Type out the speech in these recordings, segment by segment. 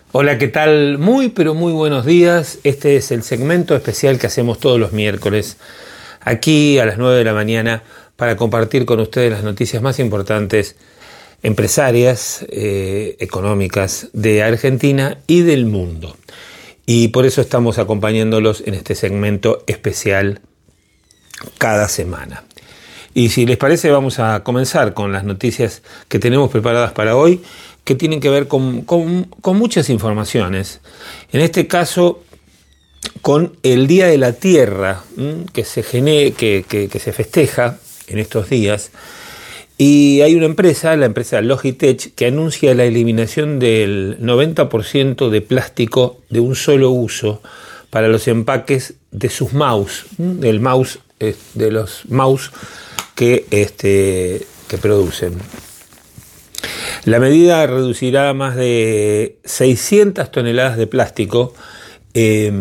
Hola, ¿qué tal? Muy, pero muy buenos días. Este es el segmento especial que hacemos todos los miércoles, aquí a las 9 de la mañana, para compartir con ustedes las noticias más importantes empresarias, económicas de Argentina y del mundo. Y por eso estamos acompañándolos en este segmento especial cada semana. Y si les parece, vamos a comenzar con las noticias que tenemos preparadas para hoy, que tienen que ver con muchas informaciones. En este caso, con el Día de la Tierra, que se festeja en estos días. Y hay una empresa, la empresa Logitech, que anuncia la eliminación del 90% de plástico de un solo uso para los empaques de sus mouse, de los mouse que producen. La medida reducirá más de 600 toneladas de plástico y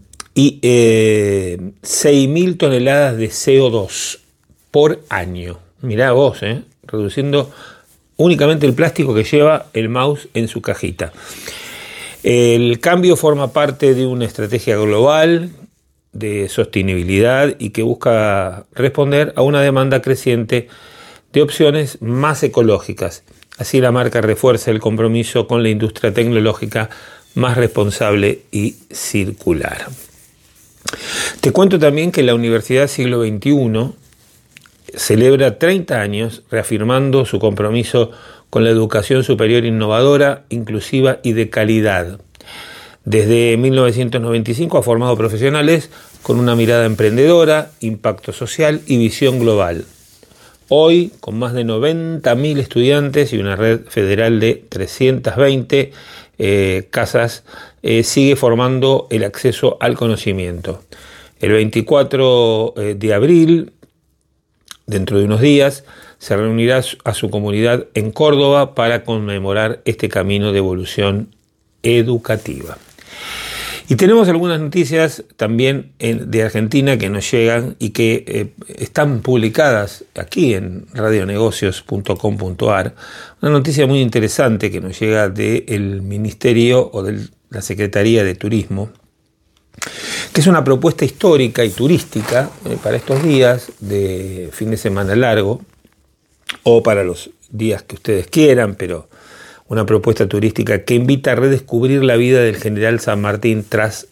6.000 toneladas de CO2 por año. Mirá vos, reduciendo únicamente el plástico que lleva el mouse en su cajita. El cambio forma parte de una estrategia global de sostenibilidad y que busca responder a una demanda creciente de opciones más ecológicas. Así la marca refuerza el compromiso con la industria tecnológica más responsable y circular. Te cuento también que la Universidad Siglo XXI celebra 30 años reafirmando su compromiso con la educación superior innovadora, inclusiva y de calidad. Desde 1995 ha formado profesionales con una mirada emprendedora, impacto social y visión global. Hoy, con más de 90.000 estudiantes y una red federal de 320 casas, sigue formando el acceso al conocimiento. El 24 de abril, dentro de unos días, se reunirá a su comunidad en Córdoba para conmemorar este camino de evolución educativa. Y tenemos algunas noticias también de Argentina que nos llegan y que están publicadas aquí en radionegocios.com.ar. Una noticia muy interesante que nos llega del Ministerio o de la Secretaría de Turismo, que es una propuesta histórica y turística para estos días de fin de semana largo o para los días que ustedes quieran, pero una propuesta turística que invita a redescubrir la vida del general San Martín tras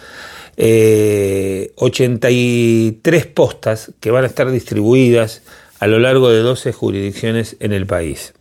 83 postas que van a estar distribuidas a lo largo de 12 jurisdicciones en el país.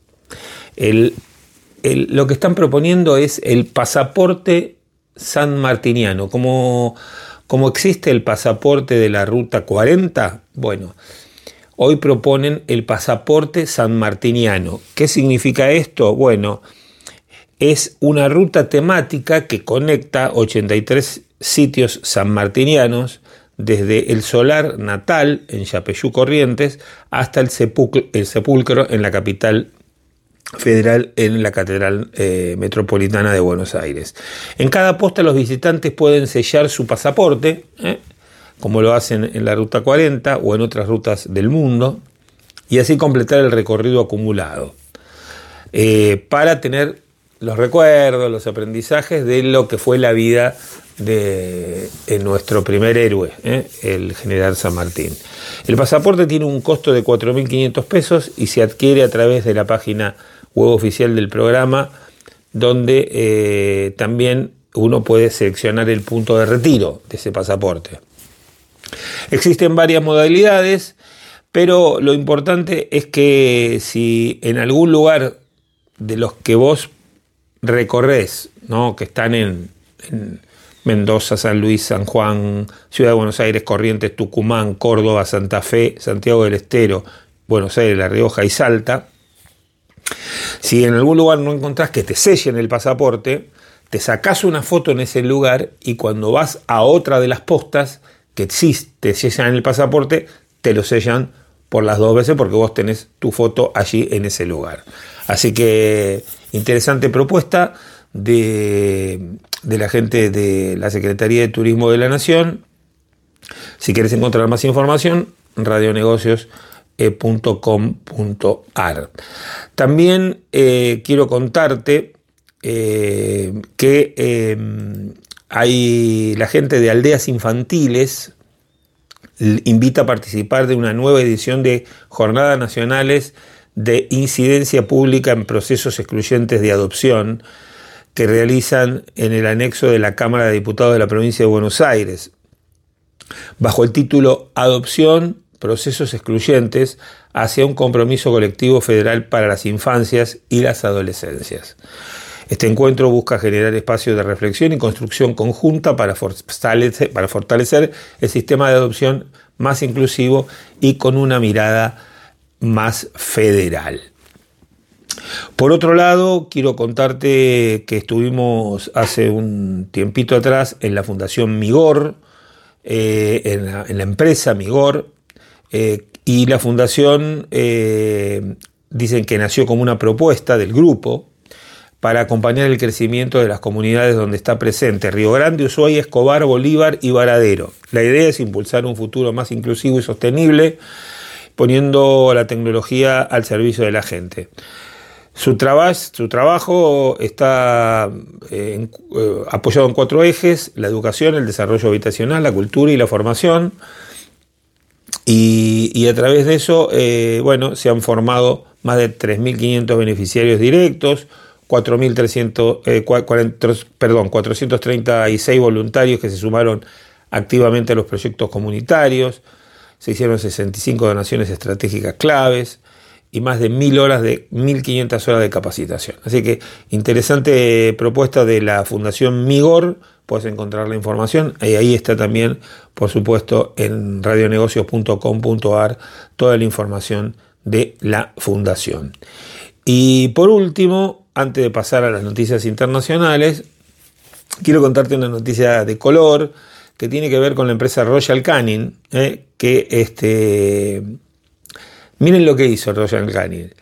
Lo que están proponiendo es el pasaporte sanmartiniano. Como existe el pasaporte de la Ruta 40, bueno, hoy proponen el pasaporte sanmartiniano. ¿Qué significa esto? Bueno, es una ruta temática que conecta 83 sitios sanmartinianos desde el solar natal en Yapeyú, Corrientes, hasta el sepulcro en la capital federal, en la Catedral Metropolitana de Buenos Aires. En cada posta los visitantes pueden sellar su pasaporte, como lo hacen en la Ruta 40 o en otras rutas del mundo, y así completar el recorrido acumulado, para tener los recuerdos, los aprendizajes de lo que fue la vida de nuestro primer héroe, el general San Martín. El pasaporte tiene un costo de 4.500 pesos y se adquiere a través de la página web oficial del programa, donde también uno puede seleccionar el punto de retiro de ese pasaporte. Existen varias modalidades, pero lo importante es que si en algún lugar de los que vos recorres, ¿no?, que están en Mendoza, San Luis, San Juan, Ciudad de Buenos Aires, Corrientes, Tucumán, Córdoba, Santa Fe, Santiago del Estero, Buenos Aires, La Rioja y Salta, si en algún lugar no encontrás que te sellen el pasaporte, te sacás una foto en ese lugar y cuando vas a otra de las postas que sí te sellan el pasaporte, te lo sellan por las dos veces porque vos tenés tu foto allí en ese lugar. Así que interesante propuesta de la gente de la Secretaría de Turismo de la Nación. Si quieres encontrar más información, radionegocios.com.ar. También quiero contarte hay la gente de Aldeas Infantiles invita a participar de una nueva edición de Jornadas Nacionales de Incidencia Pública en Procesos Excluyentes de Adopción, que realizan en el anexo de la Cámara de Diputados de la Provincia de Buenos Aires, bajo el título Adopción, Procesos Excluyentes hacia un compromiso colectivo federal para las infancias y las adolescencias. Este encuentro busca generar espacios de reflexión y construcción conjunta para fortalecer el sistema de adopción más inclusivo y con una mirada más federal. Por otro lado, quiero contarte que estuvimos hace un tiempito atrás en la Fundación Migor, en la empresa Migor, y la fundación dicen que nació como una propuesta del grupo para acompañar el crecimiento de las comunidades donde está presente Río Grande, Ushuaia, Escobar, Bolívar y Varadero. La idea es impulsar un futuro más inclusivo y sostenible, poniendo la tecnología al servicio de la gente. Su trabajo está apoyado en 4 ejes: la educación, el desarrollo habitacional, la cultura y la formación. Y a través de eso, se han formado más de 3.500 beneficiarios directos, 436 voluntarios que se sumaron activamente a los proyectos comunitarios, se hicieron 65 donaciones estratégicas claves y más de 1.500 horas de capacitación. Así que interesante propuesta de la Fundación Migor, puedes encontrar la información, y ahí está también, por supuesto, en radionegocios.com.ar toda la información de la Fundación. Y por último, antes de pasar a las noticias internacionales, quiero contarte una noticia de color que tiene que ver con la empresa Royal Canin, miren lo que hizo Royal Canin.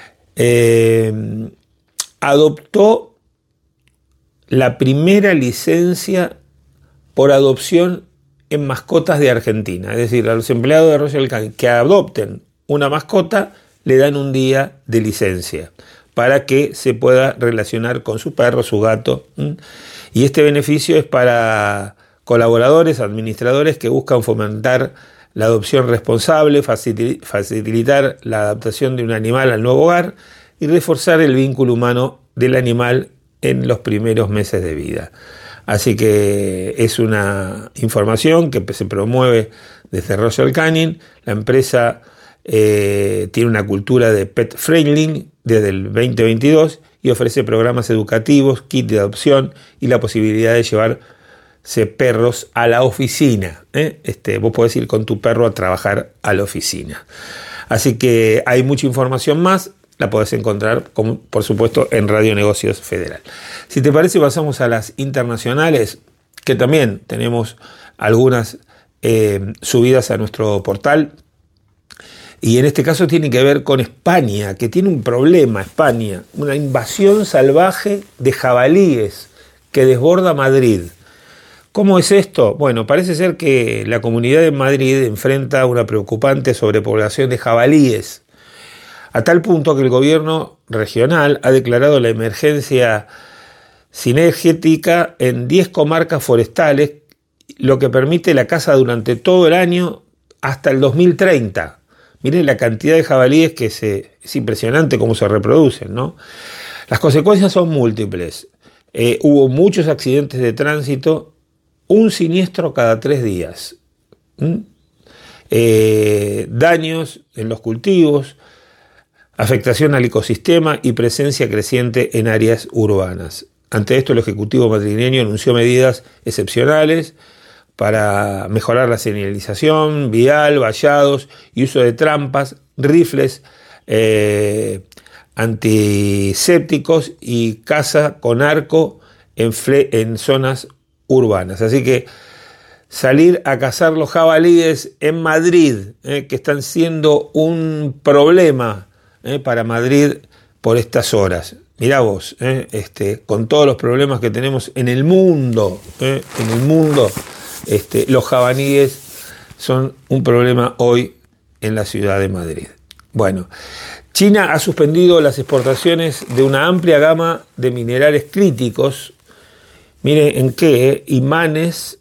Adoptó la primera licencia por adopción en mascotas de Argentina. Es decir, a los empleados de Royal Canin que adopten una mascota le dan un día de licencia para que se pueda relacionar con su perro, su gato. Y este beneficio es para colaboradores, administradores que buscan fomentar la adopción responsable, facilitar la adaptación de un animal al nuevo hogar y reforzar el vínculo humano del animal en los primeros meses de vida. Así que es una información que se promueve desde Royal Canin. La empresa tiene una cultura de pet friendly desde el 2022 y ofrece programas educativos, kit de adopción y la posibilidad de llevarse perros a la oficina. Vos podés ir con tu perro a trabajar a la oficina. Así que hay mucha información más, la podés encontrar, por supuesto, en Radio Negocios Federal. Si te parece, pasamos a las internacionales, que también tenemos algunas subidas a nuestro portal. Y en este caso tiene que ver con España, que tiene un problema, España, una invasión salvaje de jabalíes que desborda Madrid. ¿Cómo es esto? Bueno, parece ser que la comunidad de Madrid enfrenta una preocupante sobrepoblación de jabalíes, a tal punto que el gobierno regional ha declarado la emergencia cinegética en 10 comarcas forestales, lo que permite la caza durante todo el año hasta el 2030. Miren la cantidad de jabalíes que es impresionante cómo se reproducen, ¿no? Las consecuencias son múltiples. Hubo muchos accidentes de tránsito, un siniestro cada 3 días. Daños en los cultivos, afectación al ecosistema y presencia creciente en áreas urbanas. Ante esto, el Ejecutivo madrileño anunció medidas excepcionales para mejorar la señalización vial, vallados y uso de trampas, rifles antisépticos y caza con arco en zonas urbanas. Así que salir a cazar los jabalíes en Madrid, que están siendo un problema para Madrid por estas horas. Mirá vos, con todos los problemas que tenemos en el mundo, los jabalíes son un problema hoy en la ciudad de Madrid. Bueno, China ha suspendido las exportaciones de una amplia gama de minerales críticos. Miren en qué, imanes,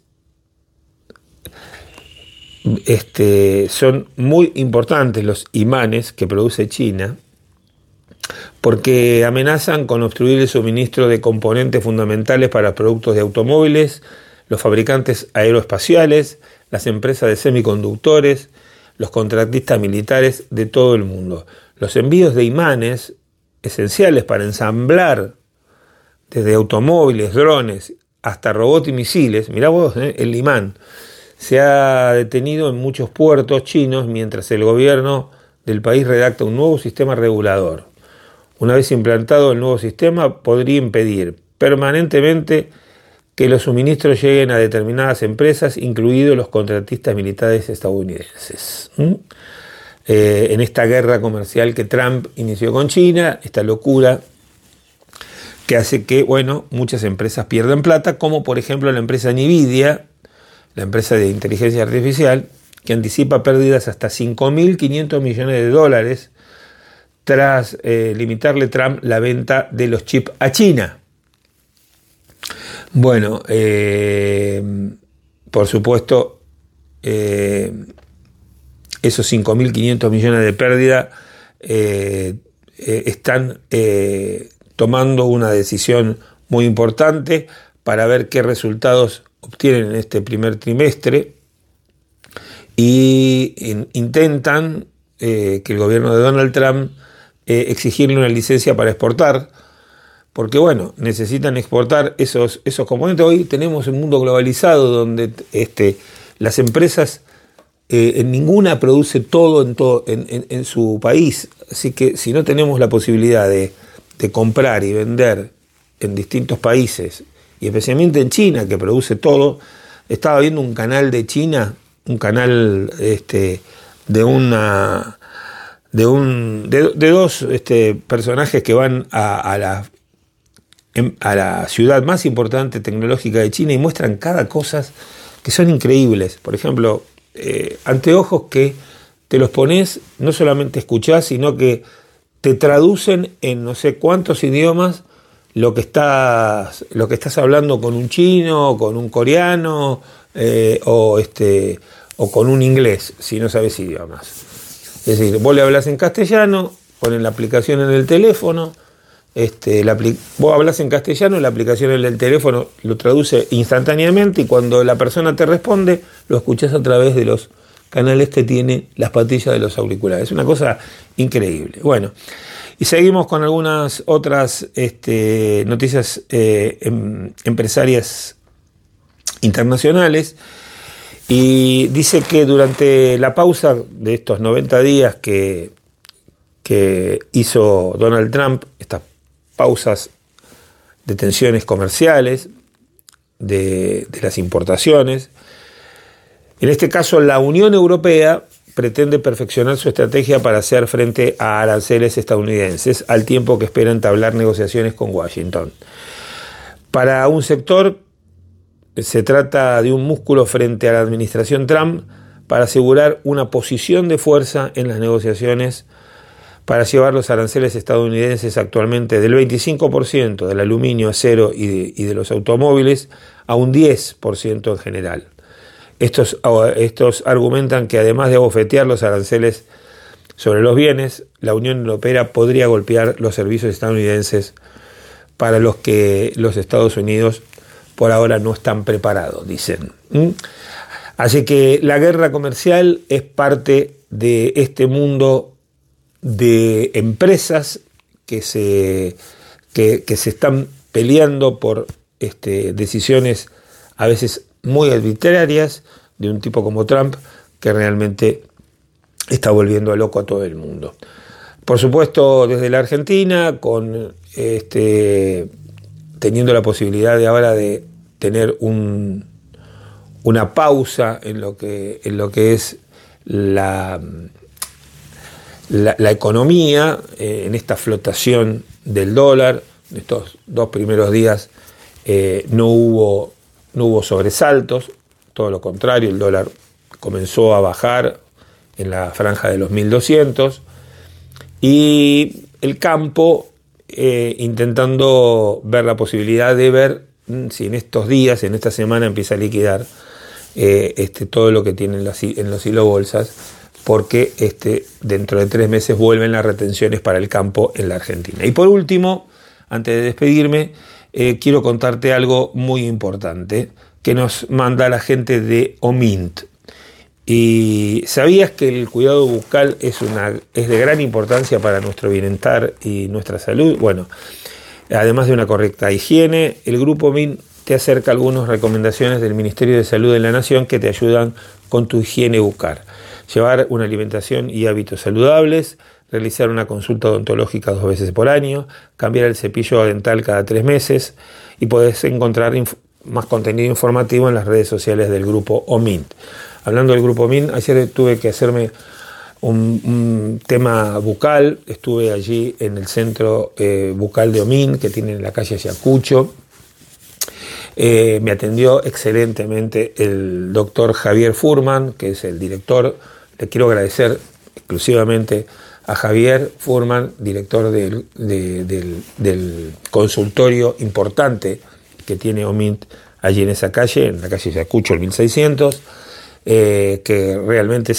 son muy importantes los imanes que produce China, porque amenazan con obstruir el suministro de componentes fundamentales para productos de automóviles, los fabricantes aeroespaciales, las empresas de semiconductores, los contratistas militares de todo el mundo. Los envíos de imanes esenciales para ensamblar desde automóviles, drones, hasta robots y misiles, mirá vos, el imán, se ha detenido en muchos puertos chinos mientras el gobierno del país redacta un nuevo sistema regulador. Una vez implantado el nuevo sistema, podría impedir permanentemente que los suministros lleguen a determinadas empresas, incluidos los contratistas militares estadounidenses. En esta guerra comercial que Trump inició con China, esta locura que hace que, muchas empresas pierdan plata, como por ejemplo la empresa Nvidia, la empresa de inteligencia artificial, que anticipa pérdidas hasta 5.500 millones de dólares tras limitarle Trump la venta de los chips a China. Bueno, por supuesto, esos 5.500 millones de pérdida están tomando una decisión muy importante para ver qué resultados obtienen en este primer trimestre y intentan que el gobierno de Donald Trump exigirle una licencia para exportar, porque necesitan exportar esos componentes. Hoy tenemos un mundo globalizado donde las empresas en ninguna produce todo en su país, así que si no tenemos la posibilidad de comprar y vender en distintos países, y especialmente en China, que produce todo. Estaba viendo un canal de China, un canal de dos personajes que van a la ciudad más importante tecnológica de China y muestran cada cosa que son increíbles. Por ejemplo, anteojos que te los pones, no solamente escuchás, sino que te traducen en no sé cuántos idiomas lo que estás hablando con un chino, con un coreano, o con un inglés, si no sabes idiomas. Es decir, vos le hablas en castellano, ponen la aplicación en el teléfono, vos hablas en castellano, la aplicación en el teléfono lo traduce instantáneamente, y cuando la persona te responde, lo escuchás a través de los canales que tiene las patillas de los auriculares. Es una cosa increíble. Bueno, y seguimos con algunas otras noticias empresarias internacionales. Y dice que durante la pausa de estos 90 días que hizo Donald Trump, estas pausas de tensiones comerciales, de las importaciones, en este caso la Unión Europea pretende perfeccionar su estrategia para hacer frente a aranceles estadounidenses, al tiempo que espera entablar negociaciones con Washington. Para un sector, se trata de un músculo frente a la administración Trump para asegurar una posición de fuerza en las negociaciones para llevar los aranceles estadounidenses actualmente del 25% del aluminio, acero y de los automóviles a un 10% en general. Estos argumentan que además de abofetear los aranceles sobre los bienes, la Unión Europea podría golpear los servicios estadounidenses para los que los Estados Unidos por ahora no están preparados, dicen. Así que la guerra comercial es parte de este mundo de empresas que se están peleando por decisiones a veces muy arbitrarias de un tipo como Trump, que realmente está volviendo loco a todo el mundo. Por supuesto, desde la Argentina, con teniendo la posibilidad de ahora de tener una pausa en lo que es la economía, en esta flotación del dólar. Estos 2 primeros días no hubo sobresaltos, todo lo contrario, el dólar comenzó a bajar en la franja de los 1.200, y el campo intentando ver la posibilidad de ver si en estos días, en esta semana empieza a liquidar todo lo que tiene en los silobolsas, porque dentro de 3 meses vuelven las retenciones para el campo en la Argentina. Y por último, antes de despedirme, quiero contarte algo muy importante que nos manda la gente de OMINT. ¿Y sabías que el cuidado bucal es de gran importancia para nuestro bienestar y nuestra salud? Bueno, además de una correcta higiene, el Grupo OMINT te acerca algunas recomendaciones del Ministerio de Salud de la Nación que te ayudan con tu higiene bucal. Llevar una alimentación y hábitos saludables, realizar una consulta odontológica 2 veces por año, cambiar el cepillo dental cada 3 meses, y podés encontrar más contenido informativo en las redes sociales del Grupo OMINT. Hablando del Grupo OMINT, ayer tuve que hacerme un tema bucal. Estuve allí en el centro bucal de OMINT, que tiene en la calle Ayacucho. Me atendió excelentemente el doctor Javier Furman, que es el director. Le quiero agradecer exclusivamente a Javier Furman, director del consultorio importante que tiene OMINT allí en esa calle, en la calle Ayacucho, el 1600, que realmente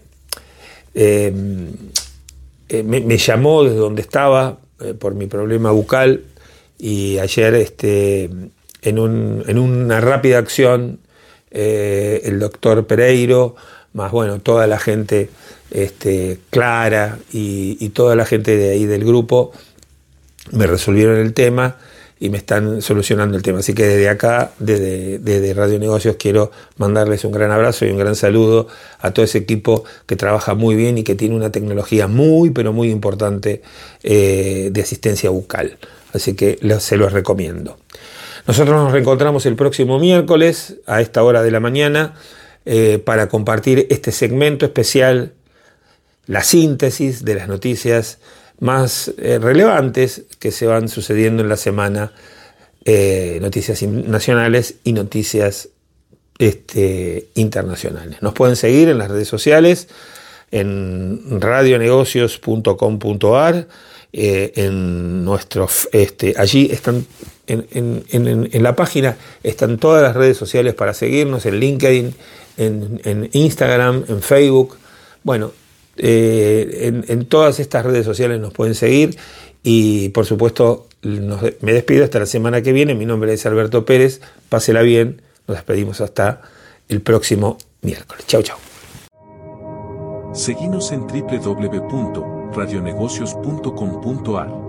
me llamó desde donde estaba por mi problema bucal, y ayer en una rápida acción el doctor Pereiro, más bueno, toda la gente Clara y toda la gente de ahí del grupo me resolvieron el tema y me están solucionando el tema. Así que desde acá, desde Radio Negocios, quiero mandarles un gran abrazo y un gran saludo a todo ese equipo que trabaja muy bien y que tiene una tecnología muy, pero muy importante de asistencia bucal. Así que se los recomiendo. Nosotros nos reencontramos el próximo miércoles a esta hora de la mañana para compartir este segmento especial, la síntesis de las noticias más relevantes que se van sucediendo en la semana, noticias nacionales y noticias internacionales. Nos pueden seguir en las redes sociales, en radionegocios.com.ar, en nuestros allí están en la página están todas las redes sociales para seguirnos, en LinkedIn, en Instagram, en Facebook. Bueno, en todas estas redes sociales nos pueden seguir, y por supuesto me despido hasta la semana que viene. Mi nombre es Alberto Pérez, pásela bien, nos despedimos hasta el próximo miércoles. Chau, chau. Seguinos en www.radionegocios.com.ar.